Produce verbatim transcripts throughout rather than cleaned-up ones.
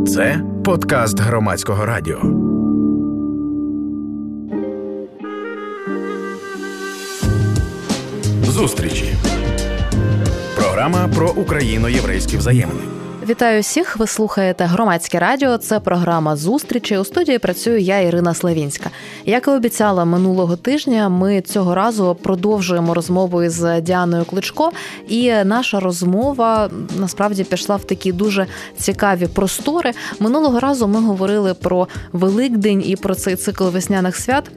Це подкаст Громадського радіо. Зустрічі. Програма про україно-єврейські взаємини. Вітаю всіх, ви слухаєте Громадське радіо, це програма «Зустрічі». У студії працюю я, Ірина Славінська. Як і обіцяла минулого тижня, ми цього разу продовжуємо розмову із Діаною Кличко. І наша розмова, насправді, пішла в такі дуже цікаві простори. Минулого разу ми говорили про Великдень і про цей цикл весняних свят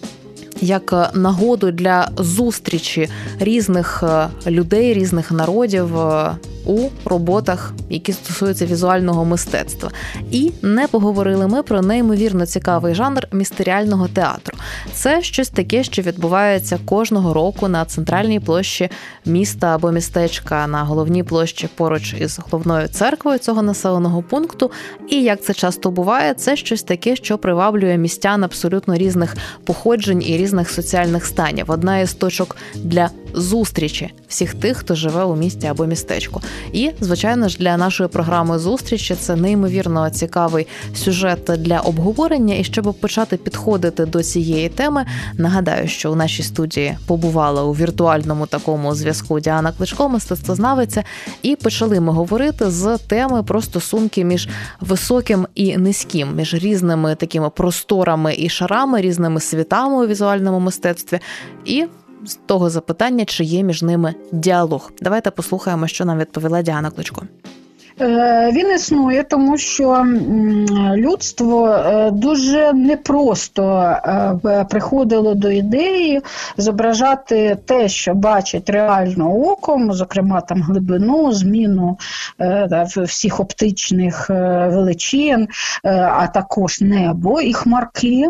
як нагоду для зустрічі різних людей, різних народів у роботах, які стосуються візуального мистецтва. І не поговорили ми про неймовірно цікавий жанр містеріального театру. Це щось таке, що відбувається кожного року на центральній площі міста або містечка, на головній площі поруч із головною церквою цього населеного пункту. І, як це часто буває, це щось таке, що приваблює містян абсолютно різних походжень і різних соціальних станів. Одна із точок для зустрічі всіх тих, хто живе у місті або містечку. І, звичайно ж, для нашої програми «Зустрічі» це неймовірно цікавий сюжет для обговорення. І щоб почати підходити до цієї теми, нагадаю, що у нашій студії побувала у віртуальному такому зв'язку Діана Кличко, мистецтвознавиця, і почали ми говорити з теми про стосунки між високим і низьким, між різними такими просторами і шарами, різними світами у візуальному мистецтві, і з того запитання, чи є між ними діалог. Давайте послухаємо, що нам відповіла Діана Кличко. Він існує, тому що людство дуже непросто приходило до ідеї зображати те, що бачить реально оком, зокрема там глибину, зміну всіх оптичних величин, а також небо і хмарки.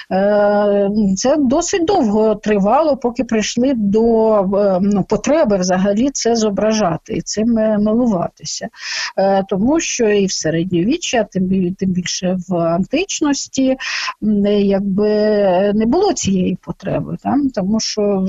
Це досить довго тривало, поки прийшли до ну, потреби взагалі це зображати і цим милуватися. Тому що і в середньовіччі, а тим, тим більше в античності, якби не було цієї потреби. Там, тому що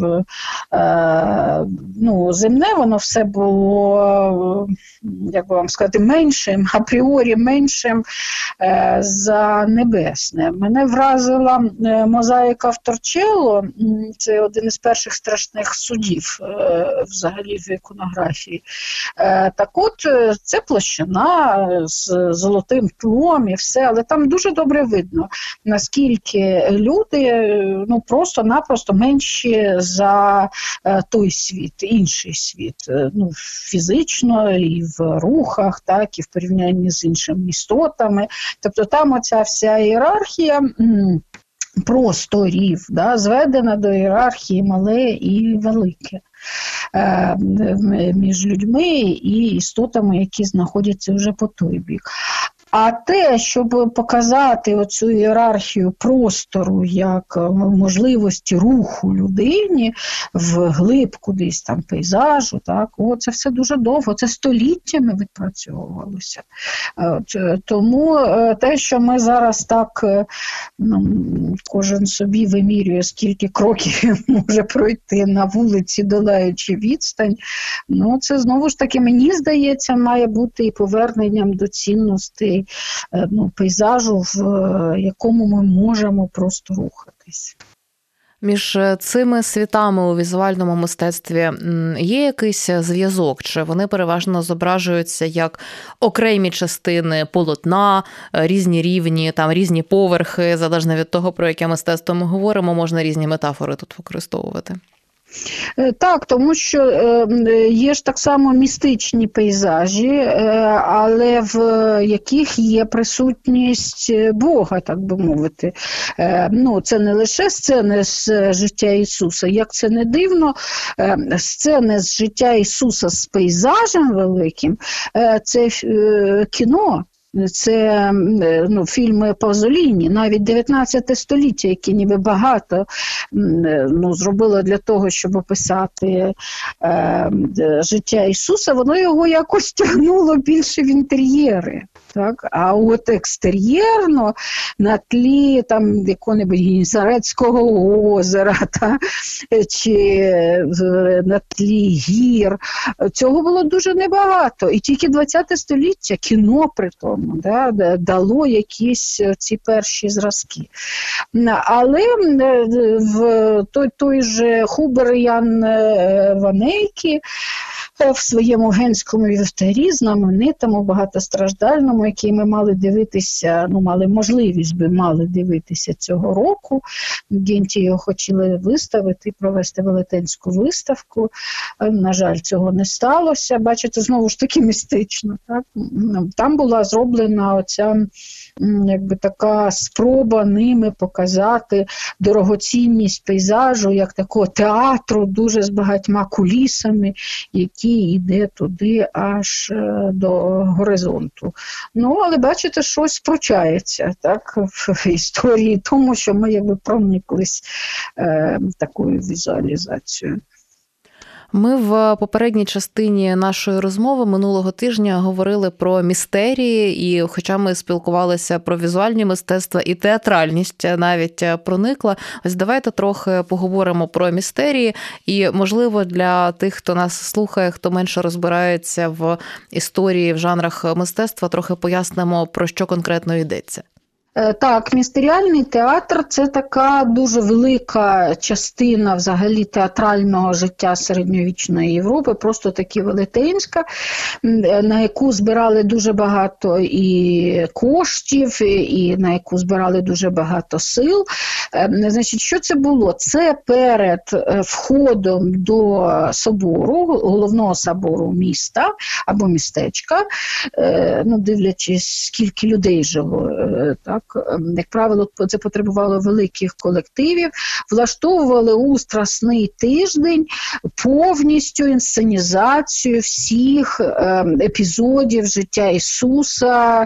е, ну, земне воно все було, як би вам сказати, меншим, апріорі меншим е, за небесне. Мене вразила мозаїка в Торчелло, це один із перших страшних судів е, взагалі в іконографії. Е, так от, це площина з золотим тлом і все, але там дуже добре видно, наскільки люди ну, просто-напросто менші за той світ, інший світ, ну, фізично і в рухах, так, і в порівнянні з іншими істотами. Тобто там оця вся ієрархія просторів, да, зведена до ієрархії мале і велике між людьми і істотами, які знаходяться вже по той бік. А те, щоб показати оцю ієрархію простору як можливості руху людині вглиб кудись там пейзажу, так, о, це все дуже довго, це століттями відпрацьовувалося. Тому те, що ми зараз так, ну, кожен собі вимірює, скільки кроків може пройти на вулиці, долаючи відстань, ну, це знову ж таки, мені здається, має бути і поверненням до цінностей ну, пейзажу, в якому ми можемо просто рухатись. Між цими світами у візуальному мистецтві є якийсь зв'язок? Чи вони переважно зображуються як окремі частини полотна, різні рівні, там різні поверхи, залежно від того, про яке мистецтво ми говоримо, можна різні метафори тут використовувати? Так, тому що є ж так само містичні пейзажі, але в яких є присутність Бога, так би мовити. Ну, це не лише сцени з життя Ісуса. Як це не дивно, сцени з життя Ісуса з пейзажем великим – це кіно. Це ну, фільми Пазоліні, навіть дев'ятнадцяте століття, які ніби багато ну, зробило для того, щоб описати е, життя Ісуса, воно його якось тягнуло більше в інтер'єри. Так? А от екстер'єрно, на тлі там якого-небудь Генісарецького озера, та, чи на тлі гір, цього було дуже небагато. І тільки ХХ століття, кіно при тому, цьому, да, дало якісь ці перші зразки. Але в той, той же Хубер Ян Ванейкі в своєму генському вівтарі, знаменитому, багатостраждальному, який ми мали дивитися, ну, мали можливість би мали дивитися цього року. В Генті його хотіли виставити, провести велетенську виставку. На жаль, цього не сталося. Бачите, знову ж таки містично. Так? Там була зроблена оця, якби така спроба ними показати дорогоцінність пейзажу, як такого театру, дуже з багатьма кулісами, який йде туди аж до горизонту. Ну, але бачите, щось прочається, так, в історії, тому що ми якби прониклись е, такою візуалізацією. Ми в попередній частині нашої розмови минулого тижня говорили про містерії, і хоча ми спілкувалися про візуальні мистецтва, і театральність навіть проникла. Ось давайте трохи поговоримо про містерії, і, можливо, для тих, хто нас слухає, хто менше розбирається в історії, в жанрах мистецтва, трохи пояснимо, про що конкретно йдеться. Так, містеріальний театр – це така дуже велика частина взагалі театрального життя середньовічної Європи, просто таки велетенська, на яку збирали дуже багато і коштів, і на яку збирали дуже багато сил. Значить, що це було? Це перед входом до собору, головного собору міста або містечка, ну, дивлячись, скільки людей жило, так, як правило, це потребувало великих колективів, влаштовували у Страсний тиждень повністю інсценізацію всіх епізодів життя Ісуса,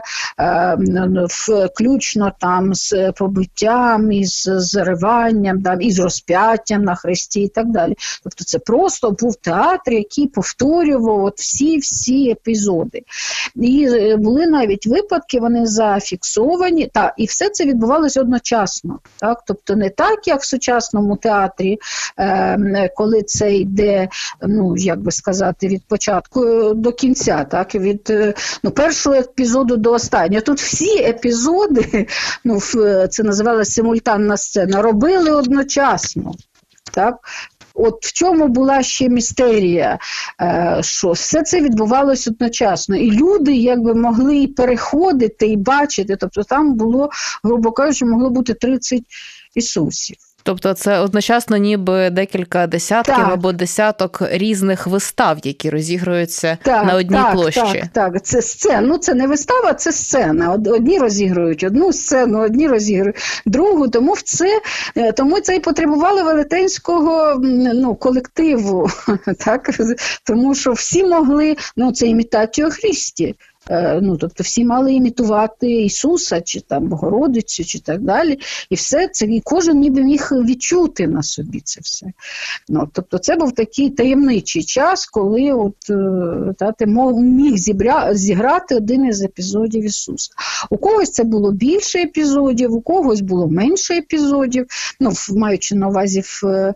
включно там з побиттям, із зариванням, там, із розп'яттям на хресті і так далі. Тобто це просто був театр, який повторював от всі-всі епізоди. І були навіть випадки, вони зафіксовані, та, і все це відбувалося одночасно. Так? Тобто не так, як в сучасному театрі, е, коли це йде, ну, як би сказати, від початку до кінця, так? Від ну, першого епізоду до останнього. Тут всі епізоди, ну, це називалося симультанна сцена, робили одночасно. Так? От в чому була ще містерія, що все це відбувалося одночасно. І люди якби могли і переходити, і бачити. Тобто там було, грубо кажучи, могло бути тридцять Ісусів. Тобто це одночасно ніби декілька десятків так. або десяток різних вистав, які розігруються так, на одній так, площі. Так, так, це сцена. Ну, це не вистава, це сцена. Одні розігрують одну сцену, одні розігрують другу. Тому в це, тому це і потребувало велетенського, ну, колективу. Так? Тому що всі могли, ну, це імітація Христі. Ну, тобто всі мали імітувати Ісуса, чи там Богородицю, чи так далі. І все це, і кожен ніби міг відчути на собі це все. Ну, тобто це був такий таємничий час, коли от, та, ти міг зібря, зіграти один із епізодів Ісуса. У когось це було більше епізодів, у когось було менше епізодів, ну, маючи на увазі в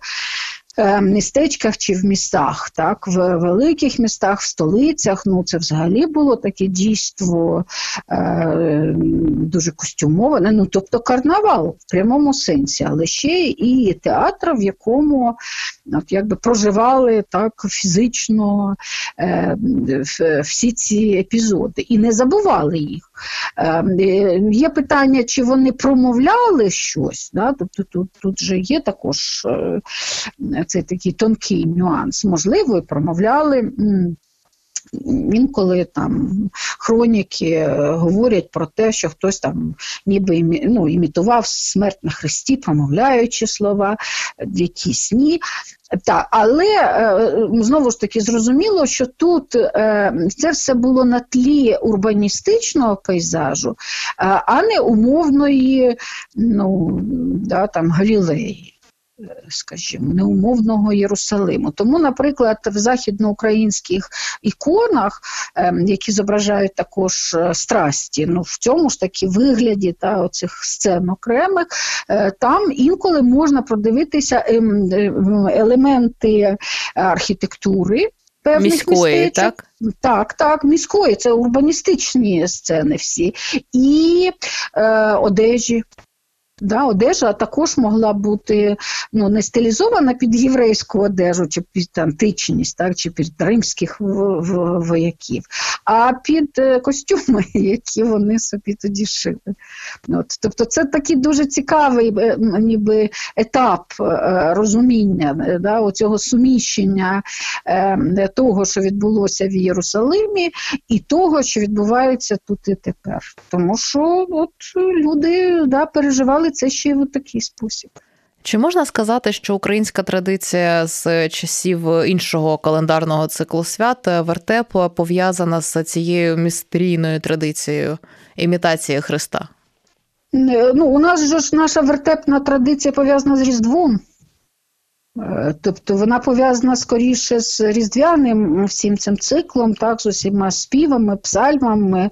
містечках чи в містах, так, в великих містах, в столицях, ну, це взагалі було таке дійство е, дуже костюмоване, ну, тобто карнавал в прямому сенсі, але ще і театр, в якому от, якби проживали так фізично е, всі ці епізоди і не забували їх. Е, є питання, чи вони промовляли щось, да? Тобто тут, тут же є також е, це такий тонкий нюанс. Можливо, і промовляли. Інколи там хроніки говорять про те, що хтось там ніби імі, ну, імітував смерть на хресті, промовляючи слова, якісь ні. Так, але знову ж таки зрозуміло, що тут це все було на тлі урбаністичного пейзажу, а не умовної, ну, да, там, Галілеї, скажімо, неумовного Єрусалиму. Тому, наприклад, в західноукраїнських іконах, які зображають також страсті, ну, в цьому ж таки вигляді та, оцих сцен окремих, там інколи можна продивитися елементи архітектури, певних міської, містечок. Так? Так, так, міської, це урбаністичні сцени всі. І е, одежі. Да, одежа також могла бути ну, не стилізована під єврейську одежу, чи під античність, так, чи під римських вояків, а під костюми, які вони собі тоді шили. От, тобто це такий дуже цікавий ніби етап розуміння, да, оцього суміщення е, того, що відбулося в Єрусалимі, і того, що відбувається тут і тепер. Тому що от, люди да, переживали це ще й в такий спосіб. Чи можна сказати, що українська традиція з часів іншого календарного циклу свят, вертеп, пов'язана з цією містерійною традицією імітації Христа? Ну, у нас же ж наша вертепна традиція пов'язана з Різдвом. Тобто вона пов'язана скоріше з різдвяним всім цим циклом, так, з усіма співами, псальмами,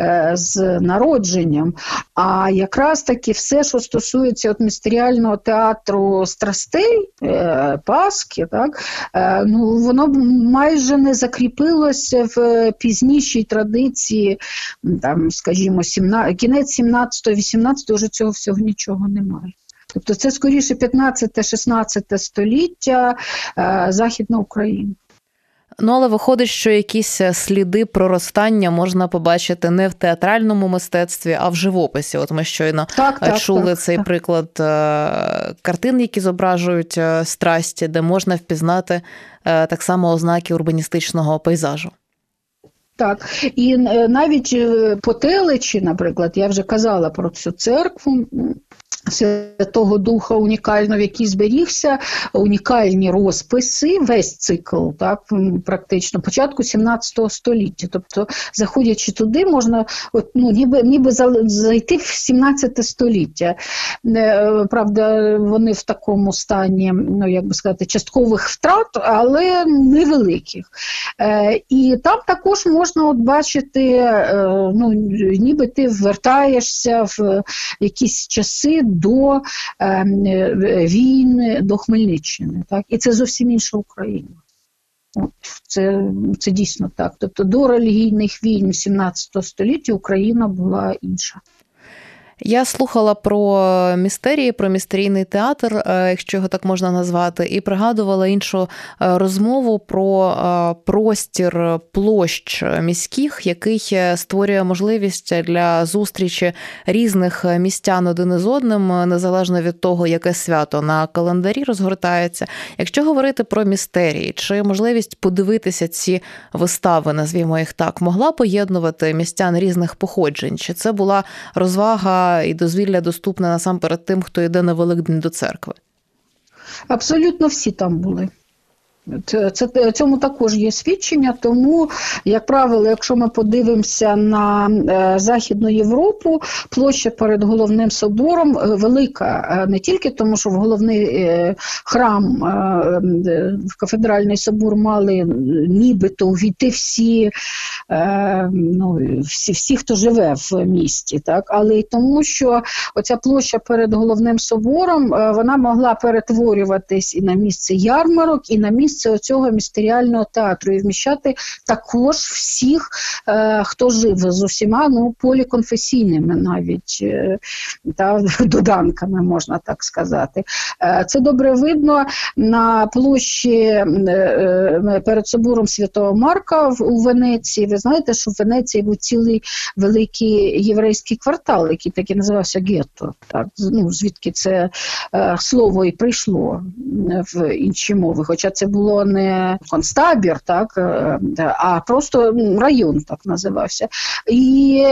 з народженням. А якраз таки все, що стосується от містеріального театру страстей, Пасхи, так, ну, воно майже не закріпилося в пізнішій традиції, там, скажімо, сімнадцятого, кінець сімнадцятого-вісімнадцятого, вже цього всього нічого немає. Тобто це скоріше п'ятнадцяте-шістнадцяте століття е, Західна Україна. Ну, але виходить, що якісь сліди проростання можна побачити не в театральному мистецтві, а в живописі. От ми щойно так, так, чули так, цей так. приклад картин, які зображують страсті, де можна впізнати так само ознаки урбаністичного пейзажу. Так, і навіть по Телечі, наприклад, я вже казала про цю церкву Святого Духа унікально, в якій зберігся, унікальні розписи, весь цикл, так, практично, початку сімнадцятого століття. Тобто, заходячи туди, можна от, ну, ніби, ніби зайти в сімнадцяте століття. Правда, вони в такому стані, ну, як би сказати, часткових втрат, але невеликих. І там також можна от бачити, ну, ніби ти вертаєшся в якісь часи до е, війни, до Хмельниччини. Так? І це зовсім інша Україна. От, це, це дійсно так. Тобто до релігійних війн сімнадцятого століття Україна була інша. Я слухала про містерії, про містерійний театр, якщо його так можна назвати, і пригадувала іншу розмову про простір площ міських, який створює можливість для зустрічі різних містян один із одним, незалежно від того, яке свято на календарі розгортається. Якщо говорити про містерії, чи можливість подивитися ці вистави, назвімо їх так, могла поєднувати містян різних походжень? Чи це була розвага і дозвілля доступне насамперед тим, хто йде на Великдень до церкви? Абсолютно всі там були. Це, це, цьому також є свідчення, тому, як правило, якщо ми подивимося на е, Західну Європу, площа перед Головним собором велика, не тільки тому, що в головний е, храм, е, в кафедральний собор мали нібито увійти всі, е, ну, всі, всі, хто живе в місті, так? Але й тому, що оця площа перед Головним собором, е, вона могла перетворюватись і на місце ярмарок, і на місце оцього містеріального театру і вміщати також всіх, е, хто жив з усіма, ну, поліконфесійними навіть, е, та, доданками, можна так сказати. Е, це добре видно на площі е, е, перед собором Святого Марка в, у Венеції. Ви знаєте, що в Венеції був цілий великий єврейський квартал, який так і називався гетто. Так, ну, звідки це е, слово і прийшло в інші мови, хоча це було було не концтабір, так, а просто район так називався. І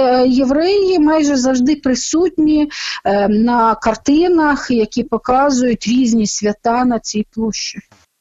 євреї майже завжди присутні на картинах, які показують різні свята на цій площі.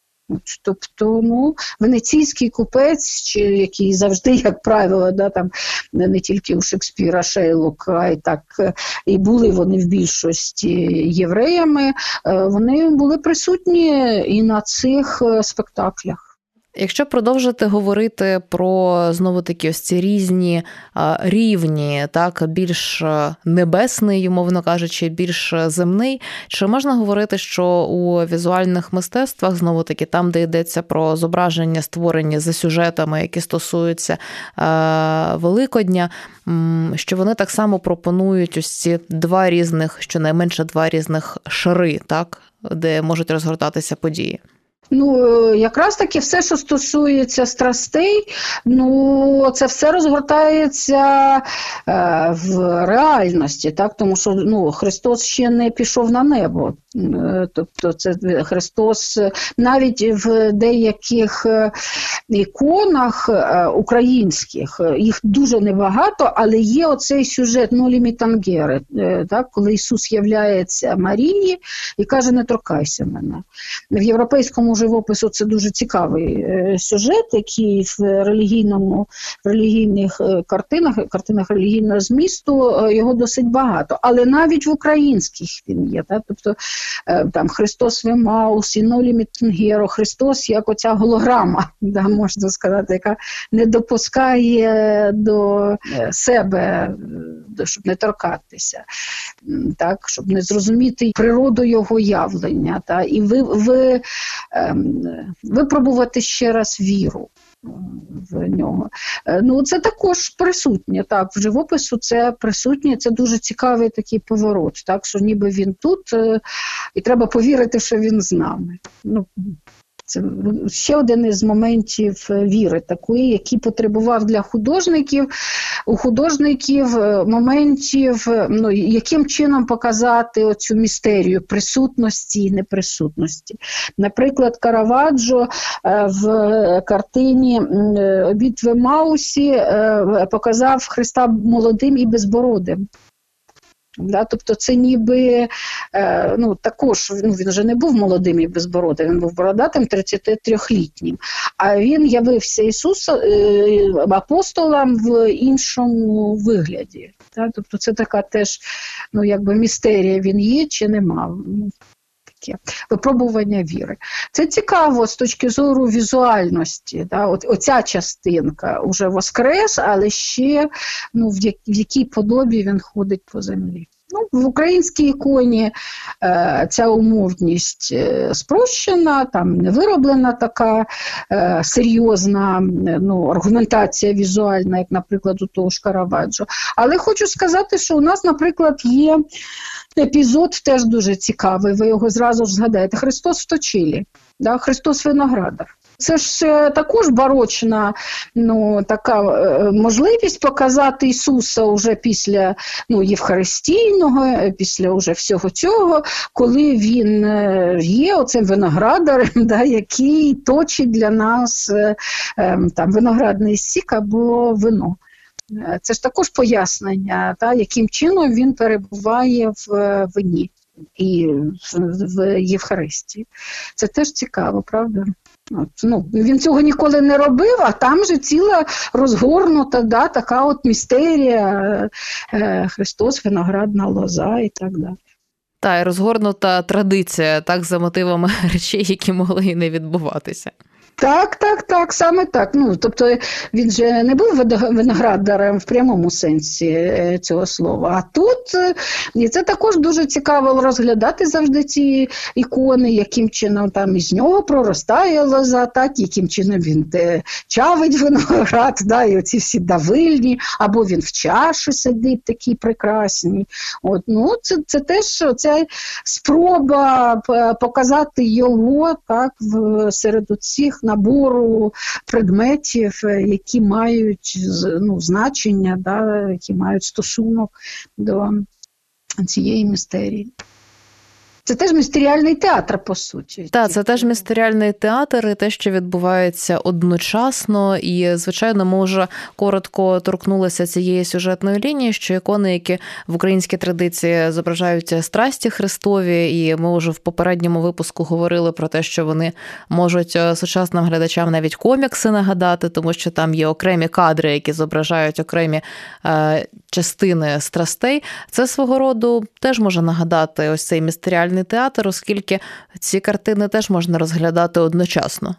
Тобто, ну, венеційський купець, чи, який завжди, як правило, да, там, не тільки у Шекспіра, Шейлок, а й так, і були вони в більшості євреями, вони були присутні і на цих спектаклях. Якщо продовжити говорити про, знову-таки, ось ці різні рівні, так, більш небесний, умовно кажучи, більш земний, чи можна говорити, що у візуальних мистецтвах, знову-таки, там, де йдеться про зображення, створені за сюжетами, які стосуються Великодня, що вони так само пропонують ось ці два різних, щонайменше два різних шари, так, де можуть розгортатися події? Ну, якраз таки все, що стосується страстей, ну, це все розгортається е, в реальності, так? Тому що, ну, Христос ще не пішов на небо. Е, тобто це Христос навіть в деяких іконах е, українських, їх дуже небагато, але є оцей сюжет «Нолі мі тангери», е, так? Коли Ісус являється Марії і каже «не торкайся мене». В європейському живопису це дуже цікавий сюжет, який в релігійному, в релігійних картинах, картинах релігійного змісту його досить багато. Але навіть в українських він є. Так? Тобто там Христос в Емаусі, «Нолі мі тангери», Христос як оця голограма, да, можна сказати, яка не допускає до себе, щоб не торкатися, так? Щоб не зрозуміти природу його явлення. Так? І ви, ви випробувати ще раз віру в нього. Ну, це також присутнє, так, в живопису це присутнє, це дуже цікавий такий поворот, так, що ніби він тут, і треба повірити, що він з нами. Ну, це ще один із моментів віри такої, який потребував для художників, у художників моментів, ну, яким чином показати оцю містерію присутності і неприсутності. Наприклад, Караваджо в картині «Обід в Емаусі» показав Христа молодим і безбородим. Да, тобто це ніби, е, ну, також, ну, він вже не був молодим і безбородим, він був бородатим тридцятитрилітнім. А він явився Ісусу, е, апостолам в іншому вигляді. Да, тобто це така теж, ну, якби містерія, він є чи нема. Таке випробування віри. Це цікаво з точки зору візуальності. Да? От, оця частинка вже воскрес, але ще, ну, в, як, в якій подобі він ходить по землі. Ну, в українській іконі е, ця умовність е, спрощена, там не вироблена така е, серйозна ну, аргументація візуальна, як, наприклад, у того ж Караваджо. Але хочу сказати, що у нас, наприклад, є епізод теж дуже цікавий, ви його зразу ж згадаєте. Христос в Точилі, да? Христос виноградар. Це ж також барочна, ну, така можливість показати Ісуса вже після, ну, євхаристійного, після вже всього цього, коли він є оцим виноградарем, да, який точить для нас там, виноградний сік або вино. Це ж також пояснення, та, яким чином він перебуває в вині і в Євхаристії. Це теж цікаво, правда? От, ну, він цього ніколи не робив, а там же ціла розгорнута, да, така от містерія, е, Христос, виноградна лоза і так далі. Та, і розгорнута традиція, так, за мотивами речей, які могли і не відбуватися. Так, так, так, саме так. Ну, тобто він же не був виноградарем в прямому сенсі цього слова. А тут, і це також дуже цікаво розглядати завжди ці ікони, яким чином там із нього проростає лоза, так, яким чином він де, чавить виноград, да, і оці всі давильні, або він в чаші сидить такі прекрасні. От, ну, це, це теж ця спроба показати його, так, в, серед цих набору предметів, які мають, ну, значення, да, які мають стосунок до цієї містерії. Це теж містеріальний театр, по суті. Так, це теж містеріальний театр і те, що відбувається одночасно. І, звичайно, ми вже коротко торкнулися цієї сюжетної лінії, що ікони, які в українській традиції зображають страсті Христові, і ми вже в попередньому випуску говорили про те, що вони можуть сучасним глядачам навіть комікси нагадати, тому що там є окремі кадри, які зображають окремі е, частини страстей. Це свого роду теж може нагадати ось цей містеріальний театр, оскільки ці картини теж можна розглядати одночасно.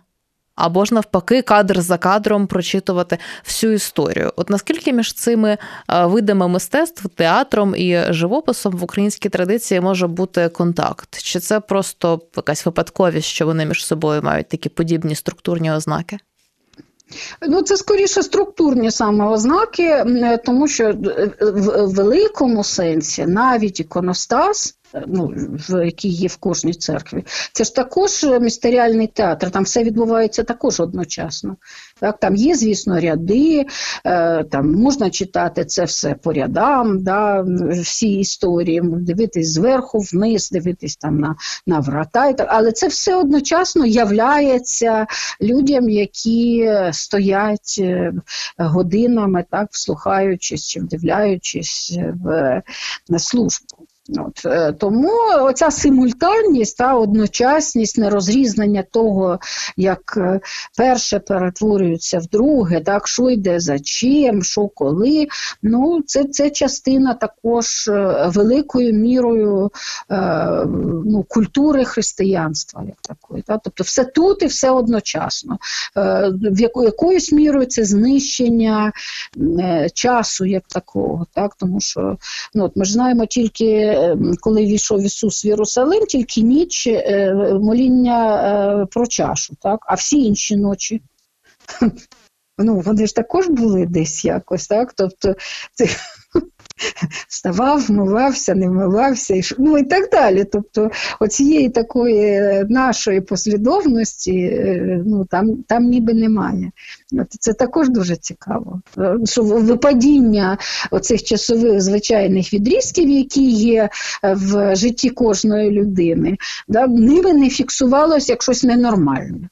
Або ж навпаки, кадр за кадром прочитувати всю історію. От наскільки між цими видами мистецтв, театром і живописом в українській традиції може бути контакт? Чи це просто якась випадковість, що вони між собою мають такі подібні структурні ознаки? Ну, це скоріше структурні саме ознаки, тому що в великому сенсі навіть іконостас, ну, в якій є в кожній церкві, це ж також містеріальний театр, там все відбувається також одночасно. Так, там є, звісно, ряди, там можна читати це все по рядам, да, всі історії, дивитись зверху вниз, дивитись там на, на врата, але це все одночасно являється людям, які стоять годинами, так, вслухаючись чи вдивляючись в, на службу. От, тому оця симультанність, та одночасність, нерозрізнення того, як перше перетворюється в друге, так, що йде за чим, що коли, ну, це, це частина також великою мірою е, ну, культури християнства, як такої. Та? Тобто все тут і все одночасно. Е, в яко, якоюсь мірою це знищення е, часу як такого, так? Тому що ну, от ми ж знаємо тільки коли війшов Ісус в Єрусалим, тільки ніч моління про чашу, так? А всі інші ночі, ну, вони ж також були десь якось, так? Тобто, це вставав, вмивався, не вмивався, і, ну, і так далі. Тобто, оцієї такої нашої послідовності, ну, там, там ніби немає. Це також дуже цікаво. Що випадіння оцих часових звичайних відрізків, які є в житті кожної людини, да, ними не фіксувалося як щось ненормальне.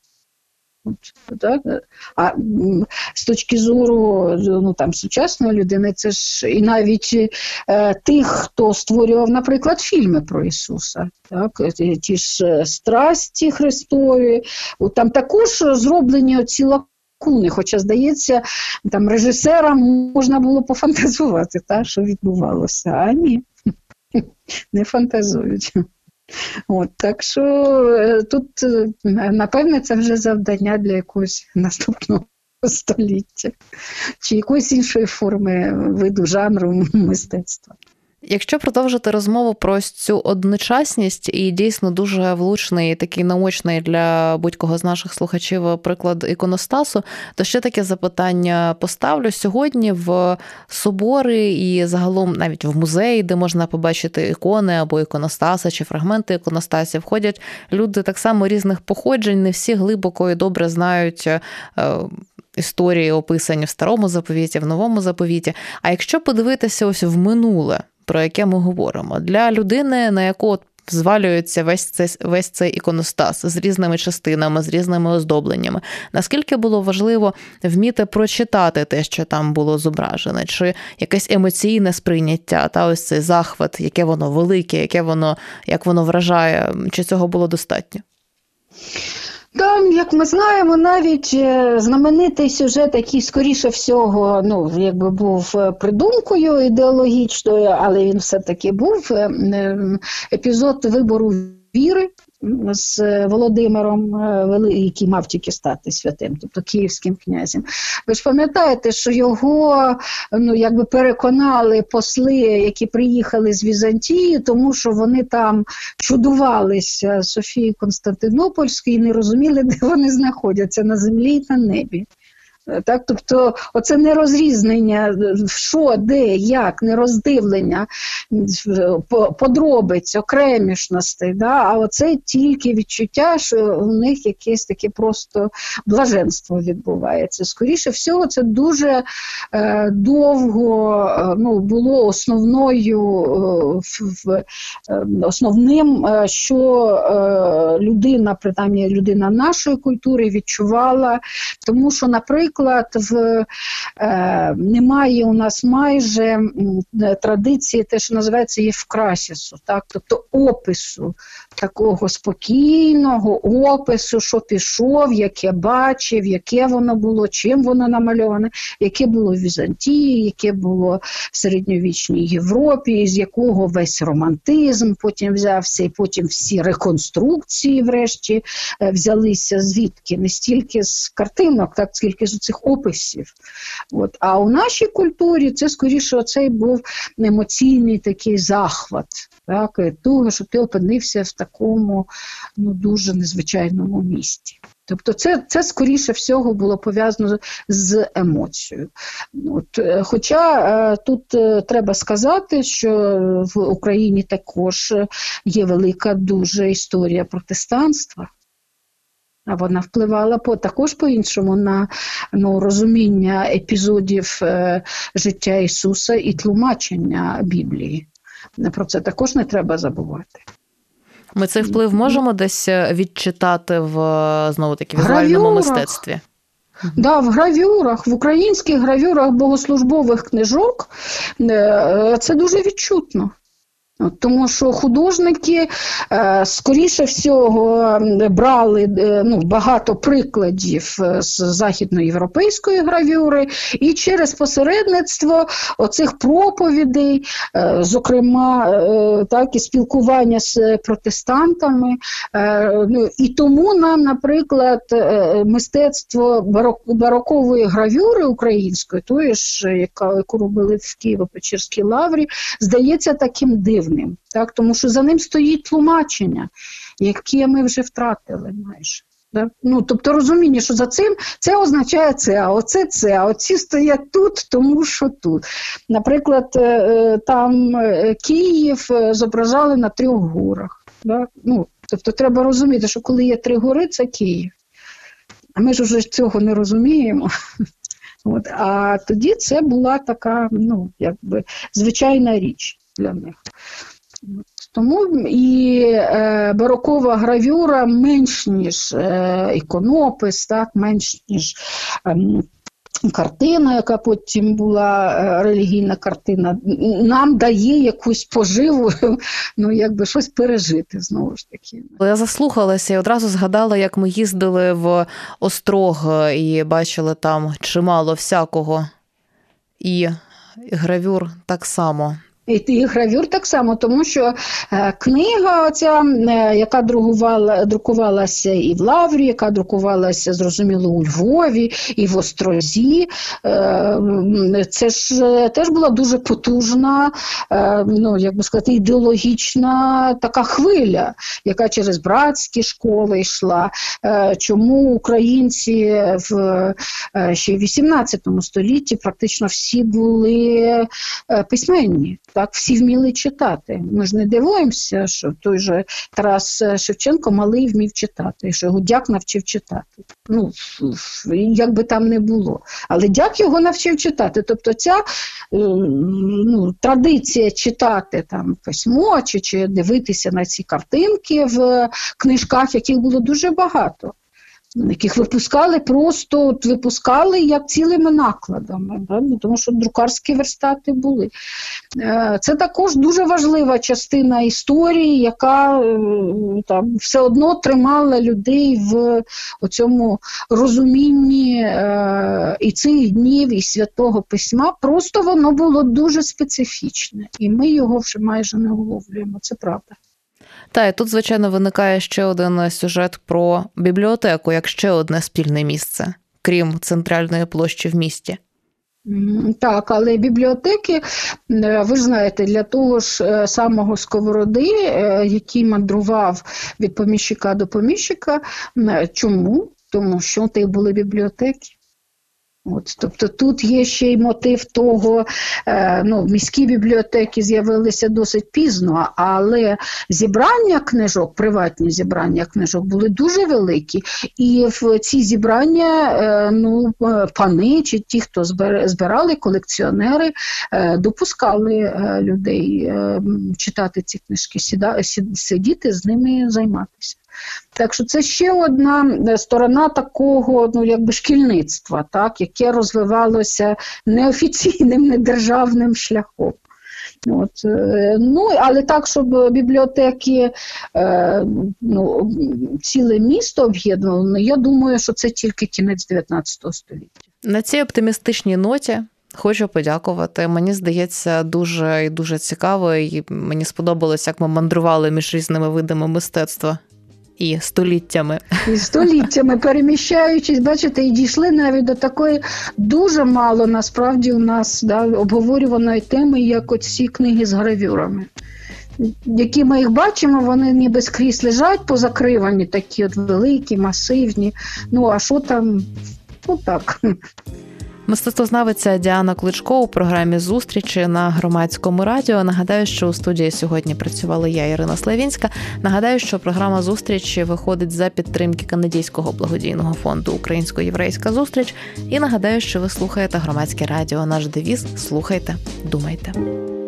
Так? А з точки зору ну, там, сучасної людини, це ж і навіть е, тих, хто створював, наприклад, фільми про Ісуса, так? Ті ж страсті Христові, там також зроблені оці лакуни, хоча, здається, там режисерам можна було пофантазувати, так, що відбувалося, а ні, не фантазують. От, так що тут, напевне, це вже завдання для якогось наступного століття чи якоїсь іншої форми виду, жанру мистецтва. Якщо продовжити розмову про цю одночасність і дійсно дуже влучний, такий наочний для будь-кого з наших слухачів приклад іконостасу, то ще таке запитання поставлю. Сьогодні в собори і загалом навіть в музеї, де можна побачити ікони або іконостаси чи фрагменти іконостасів, ходять люди так само різних походжень, не всі глибоко і добре знають історії, описані в Старому заповіті, в Новому заповіті. А якщо подивитися ось в минуле, про яке ми говоримо, для людини, на яку звалюється весь цей, весь цей іконостас з різними частинами, з різними оздобленнями, наскільки було важливо вміти прочитати те, що там було зображене, чи якесь емоційне сприйняття, та ось цей захват, яке воно велике, яке воно, як воно вражає, чи цього було достатньо? Там, як ми знаємо, навіть знаменитий сюжет, який, скоріше всього, ну, якби був придумкою ідеологічною, але він все-таки був, епізод вибору віри з Володимиром, який мав тільки стати святим, тобто київським князем. Ви ж пам'ятаєте, що його ну, якби переконали посли, які приїхали з Візантії, тому що вони там чудувалися Софії Константинопольській і не розуміли, де вони знаходяться, на землі і на небі. Так, тобто оце нерозрізнення, що, де, як, нероздивлення, подробиць, окремішностей, да? А оце тільки відчуття, що у них якесь таке просто блаженство відбувається. Скоріше всього, це дуже е, довго е, ну, було основною, е, е, основним, е, що е, людина, принаймні людина нашої культури відчувала, тому що, наприклад, наприклад, в, е, немає у нас майже традиції, те, що називається євкрасісу, так? Тобто опису, такого спокійного опису, що пішов, яке бачив, яке воно було, чим воно намальоване, яке було в Візантії, яке було в середньовічній Європі, з якого весь романтизм потім взявся, і потім всі реконструкції врешті взялися звідки, не стільки з картинок, так, скільки з цих описів. От. А у нашій культурі це, скоріше, оцей був емоційний такий захват, так, того, що ти опинився в такому, ну, дуже незвичайному місті. Тобто це, це скоріше всього було пов'язано з емоцією. От, хоча е, тут е, треба сказати, що в Україні також є велика дуже історія протестанства. А вона впливала по, також по-іншому на, ну, розуміння епізодів е, життя Ісуса і тлумачення Біблії. Про це також не треба забувати. Ми цей вплив можемо десь відчитати в, знову-таки, візуальному мистецтві? Так, да, в гравюрах, в українських гравюрах богослужбових книжок це дуже відчутно. Тому що художники, скоріше всього, брали, ну, багато прикладів з західноєвропейської гравюри, і через посередництво оцих проповідей, зокрема, так, і спілкування з протестантами. І тому нам, наприклад, мистецтво барокової гравюри української, тої ж, яку робили в Києво-Печерській лаврі, здається таким дивним. Так, тому що за ним стоїть тлумачення, яке ми вже втратили майже. Так? Ну, тобто розуміння, що за цим це означає це, а оце це, а оці стоять тут, тому що тут. Наприклад, там Київ зображали на трьох горах. Так? Ну, тобто треба розуміти, що коли є три гори, це Київ. А ми ж вже цього не розуміємо. От, а тоді це була така, ну, якби, звичайна річ для них. Тому і е, барокова гравюра менш, ніж е, іконопис, так, менш, ніж е, картина, яка потім була е, релігійна картина, нам дає якусь поживу, ну, якби щось пережити, знову ж таки. Я заслухалася і одразу згадала, як ми їздили в Острог і бачили там чимало всякого. І гравюр так само. І, і гравюр так само, тому що е, книга оця, е, яка друкувала, друкувалася і в Лаврі, яка друкувалася, зрозуміло, у Львові, і в Острозі, е, це ж е, теж була дуже потужна, е, ну, як би сказати, ідеологічна така хвиля, яка через братські школи йшла. Е, чому українці в е, ще в вісімнадцятому столітті практично всі були е, письменні. Так, всі вміли читати. Ми ж не дивуємося, що той же Тарас Шевченко малий вмів читати, що його дяк навчив читати. Ну, як би там не було. Але дяк його навчив читати. Тобто ця, ну, традиція читати там письмо, чи, чи дивитися на ці картинки в книжках, яких було дуже багато. Яких випускали просто, от випускали як цілими накладами, да? Тому що друкарські верстати були. Це також дуже важлива частина історії, яка там все одно тримала людей в цьому розумінні е, і цих днів, і Святого Письма. Просто воно було дуже специфічне, і ми його вже майже не уловлюємо, це правда. Та, і тут, звичайно, виникає ще один сюжет про бібліотеку, як ще одне спільне місце, крім центральної площі в місті. Так, але бібліотеки, ви ж знаєте, для того ж самого Сковороди, який мандрував від поміщика до поміщика, чому? Тому що в тих були бібліотеки. От, тобто тут є ще й мотив того, е, ну, міські бібліотеки з'явилися досить пізно, але зібрання книжок, приватні зібрання книжок були дуже великі, і в ці зібрання, е, ну, пани чи ті, хто збирали, колекціонери, е, допускали е, людей е, читати ці книжки, сіда, сидіти з ними, займатися. Так що це ще одна сторона такого, ну, якби шкільництва, так, яке розвивалося неофіційним, недержавним шляхом. От, ну, але так, щоб бібліотеки е, ну, ціле місто об'єднували, я думаю, що це тільки кінець дев'ятнадцятого століття. На цій оптимістичній ноті хочу подякувати. Мені здається, дуже і дуже цікаво, і мені сподобалось, як ми мандрували між різними видами мистецтва. І століттями. І століттями, переміщаючись, бачите, і дійшли навіть до такої дуже мало, насправді, у нас да, обговорюваної теми, як от ці книги з гравюрами. Які ми їх бачимо, вони ніби скрізь лежать позакривані, такі от великі, масивні. Ну, а що там? Ну, так. Мистецтвознавиця Діана Кличко у програмі «Зустрічі» на Громадському радіо. Нагадаю, що у студії сьогодні працювала я, Ірина Славінська. Нагадаю, що програма «Зустрічі» виходить за підтримки канадського благодійного фонду «Українсько-єврейська зустріч». І нагадаю, що ви слухаєте Громадське радіо. Наш девіз – «Слухайте, думайте».